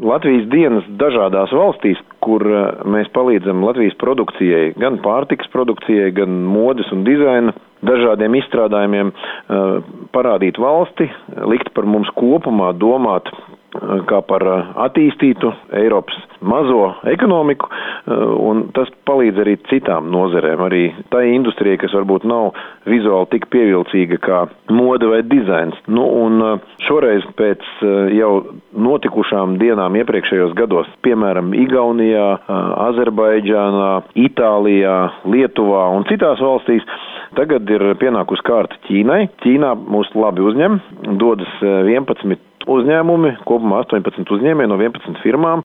Latvijas dienas dažādās valstīs, kur mēs palīdzam Latvijas produkcijai, gan pārtikas produkcijai, gan modes un dizaina dažādiem izstrādājumiem, parādīt valsti, likt par mums kopumā domāt kā par attīstītu Eiropas mazo ekonomiku, un tas palīdz arī citām nozerēm, arī tai industrijai, kas varbūt nav vizuāli tik pievilcīga kā moda vai dizains. Un šoreiz pēc jau notikušām dienām iepriekšējos gados, piemēram, Igaunijā, Azerbaidžānā, Itālijā, Lietuvā un citās valstīs, tagad ir pienākusi kārta Ķīnai. Ķīnā mūs labi uzņem, dodas 11 uzņēmumi, kopumā 18 uzņēmēji no 11 firmām.